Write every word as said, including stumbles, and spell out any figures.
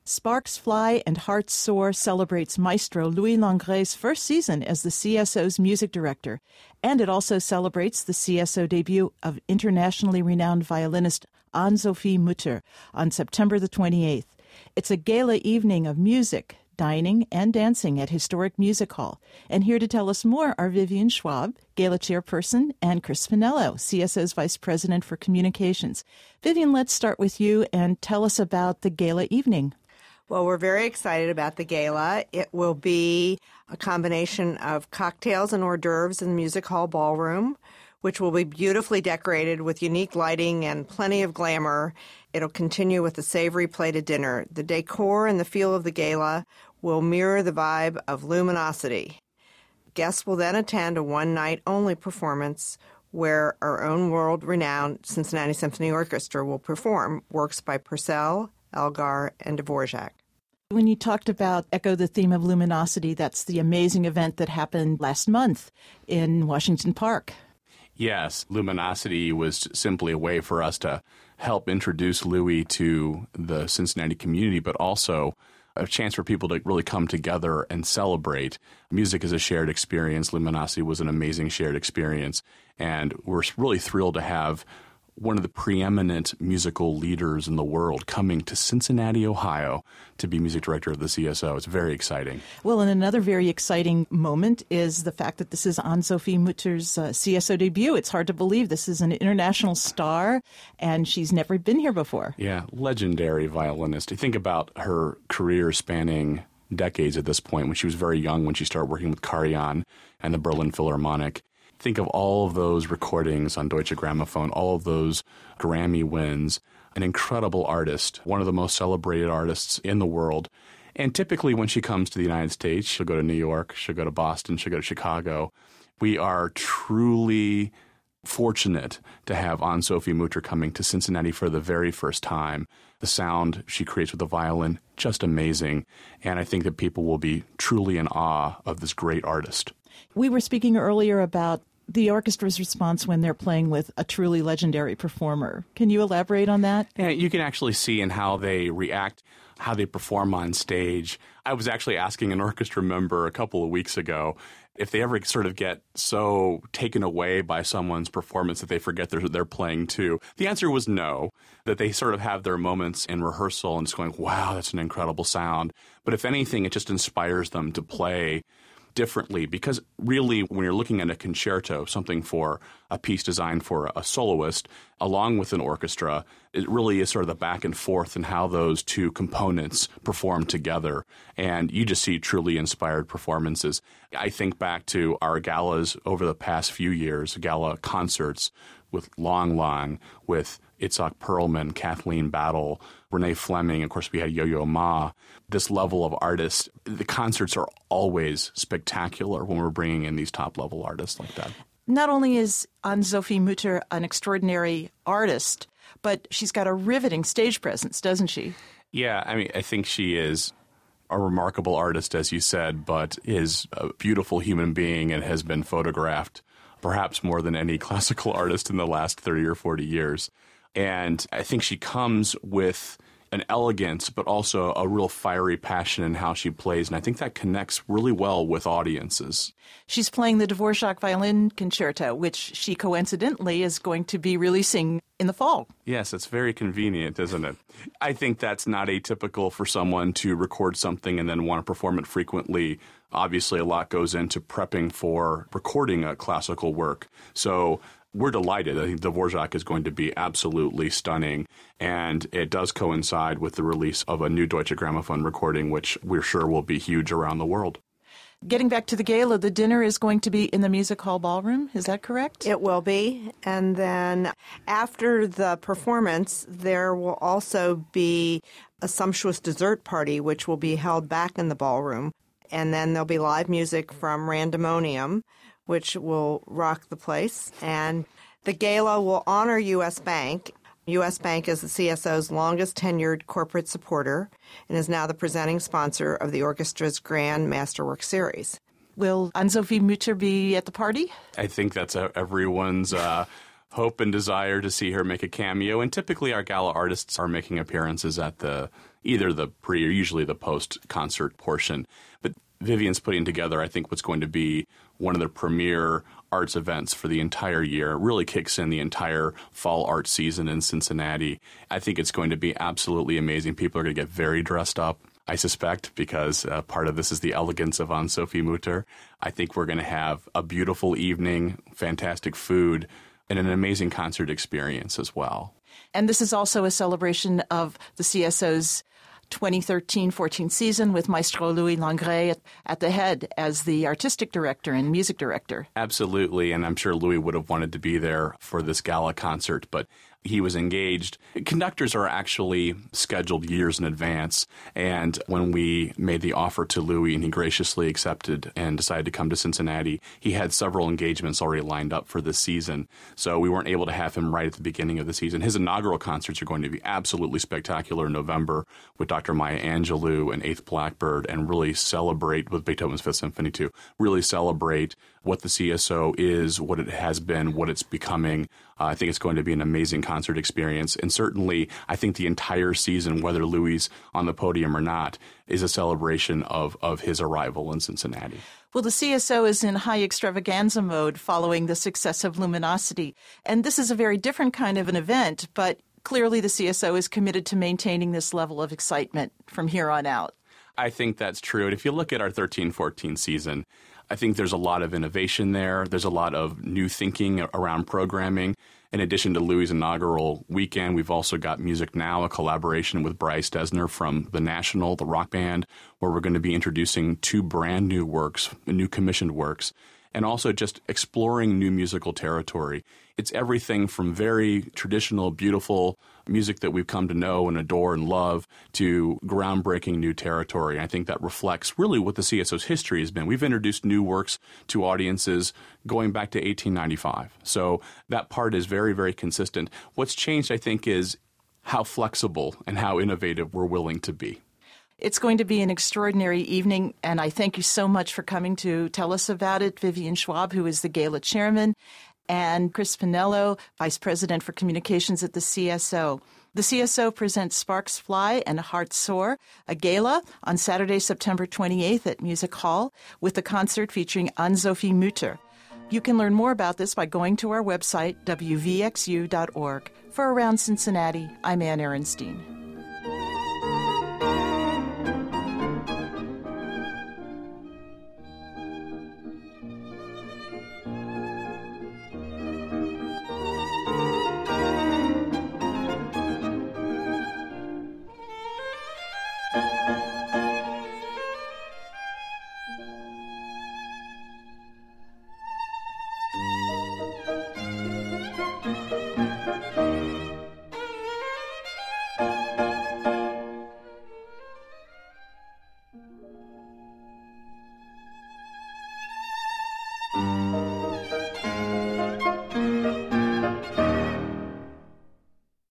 Sparks Fly and Hearts Soar celebrates Maestro Louis Langret's first season as the C S O's music director, and it also celebrates the C S O debut of internationally renowned violinist Anne-Sophie Mutter on September the twenty-eighth. It's a gala evening of music, dining, and dancing at Historic Music Hall. And here to tell us more are Vivian Schwab, Gala chairperson, and Chris Finello, C S O's vice president for communications. Vivian, let's start with you and tell us about the gala evening. Well, we're very excited about the gala. It will be a combination of cocktails and hors d'oeuvres in the Music Hall Ballroom, which will be beautifully decorated with unique lighting and plenty of glamour. It'll continue with a savory plated dinner. The decor and the feel of the gala will mirror the vibe of Luminosity. Guests will then attend a one-night-only performance where our own world-renowned Cincinnati Symphony Orchestra will perform works by Purcell, Elgar, and Dvorak. When you talked about Echo the Theme of Luminosity, that's the amazing event that happened last month in Washington Park. Yes, Luminosity was simply a way for us to help introduce Louis to the Cincinnati community, but also a chance for people to really come together and celebrate. Music is a shared experience. Luminosity was an amazing shared experience, and we're really thrilled to have one of the preeminent musical leaders in the world coming to Cincinnati, Ohio, to be music director of the C S O. It's very exciting. Well, and another very exciting moment is the fact that this is Anne-Sophie Mutter's uh, C S O debut. It's hard to believe this is an international star, and she's never been here before. Yeah, legendary violinist. You think about her career spanning decades at this point, when she was very young, when she started working with Karajan and the Berlin Philharmonic. Think of all of those recordings on Deutsche Grammophon, all of those Grammy wins. An incredible artist, one of the most celebrated artists in the world. And typically when she comes to the United States, she'll go to New York, she'll go to Boston, she'll go to Chicago. We are truly fortunate to have Anne-Sophie Mutter coming to Cincinnati for the very first time. The sound she creates with the violin, just amazing. And I think that people will be truly in awe of this great artist. We were speaking earlier about the orchestra's response when they're playing with a truly legendary performer. Can you elaborate on that? Yeah, you can actually see in how they react, how they perform on stage. I was actually asking an orchestra member a couple of weeks ago if they ever sort of get so taken away by someone's performance that they forget they're, they're playing too. The answer was no, that they sort of have their moments in rehearsal and just going, wow, that's an incredible sound. But if anything, it just inspires them to play differently, because really when you're looking at a concerto, something for a piece designed for a soloist, along with an orchestra, it really is sort of the back and forth and how those two components perform together. And you just see truly inspired performances. I think back to our galas over the past few years, gala concerts with Lang Lang, with Itzhak Perlman, Kathleen Battle, Renee Fleming. Of course, we had Yo-Yo Ma. This level of artist, the concerts are always spectacular when we're bringing in these top-level artists like that. Not only is Anne-Sophie Mutter an extraordinary artist, but she's got a riveting stage presence, doesn't she? Yeah, I mean, I think she is a remarkable artist, as you said, but is a beautiful human being and has been photographed perhaps more than any classical artist in the last thirty or forty years. And I think she comes with an elegance, but also a real fiery passion in how she plays. And I think that connects really well with audiences. She's playing the Dvorak Violin Concerto, which she coincidentally is going to be releasing in the fall. Yes, it's very convenient, isn't it? I think that's not atypical for someone to record something and then want to perform it frequently. Obviously, a lot goes into prepping for recording a classical work. So we're delighted. I think Dvorak is going to be absolutely stunning, and it does coincide with the release of a new Deutsche Grammophon recording, which we're sure will be huge around the world. Getting back to the gala, the dinner is going to be in the Music Hall Ballroom. Is that correct? It will be. And then after the performance, there will also be a sumptuous dessert party, which will be held back in the ballroom. And then there'll be live music from Randemonium, which will rock the place. And the gala will honor U S. Bank. U S. Bank is the C S O's longest tenured corporate supporter and is now the presenting sponsor of the orchestra's Grand Masterwork Series. Will Anne-Sophie Mutter be at the party? I think that's everyone's uh, hope and desire to see her make a cameo. And typically our gala artists are making appearances at the either the pre or usually the post-concert portion. But Vivian's putting together, I think, what's going to be one of the premier arts events for the entire year. It really kicks in the entire fall art season in Cincinnati. I think it's going to be absolutely amazing. People are going to get very dressed up, I suspect, because uh, part of this is the elegance of Anne-Sophie Mutter. I think we're going to have a beautiful evening, fantastic food, and an amazing concert experience as well. And this is also a celebration of the C S O's twenty thirteen fourteen season with Maestro Louis Langret at, at the head as the artistic director and music director. Absolutely, and I'm sure Louis would have wanted to be there for this gala concert, but he was engaged. Conductors are actually scheduled years in advance, and when we made the offer to Louis and he graciously accepted and decided to come to Cincinnati, he had several engagements already lined up for this season, so we weren't able to have him right at the beginning of the season. His inaugural concerts are going to be absolutely spectacular in November with Doctor Maya Angelou and Eighth Blackbird, and really celebrate, with Beethoven's Fifth Symphony too, really celebrate what the C S O is, what it has been, what it's becoming. Uh, I think it's going to be an amazing concert experience. And certainly, I think the entire season, whether Louis is on the podium or not, is a celebration of, of his arrival in Cincinnati. Well, the C S O is in high extravaganza mode following the success of Luminosity. And this is a very different kind of an event, but clearly the C S O is committed to maintaining this level of excitement from here on out. I think that's true. And if you look at our thirteen fourteen season, I think there's a lot of innovation there. There's a lot of new thinking around programming. In addition to Louis' inaugural weekend, we've also got Music Now, a collaboration with Bryce Dessner from The National, the rock band, where we're going to be introducing two brand new works, new commissioned works, and also just exploring new musical territory. It's everything from very traditional, beautiful music that we've come to know and adore and love to groundbreaking new territory. I think that reflects really what the C S O's history has been. We've introduced new works to audiences going back to eighteen ninety-five. So that part is very, very consistent. What's changed, I think, is how flexible and how innovative we're willing to be. It's going to be an extraordinary evening, and I thank you so much for coming to tell us about it. Vivian Schwab, who is the gala chairman, and Chris Pinello, Vice President for Communications at the C S O. The C S O presents Sparks Fly and Hearts Soar, a gala on Saturday, September twenty-eighth at Music Hall, with a concert featuring Anne-Sophie Mutter. You can learn more about this by going to our website, w v x u dot org. For Around Cincinnati, I'm Ann Ehrenstein.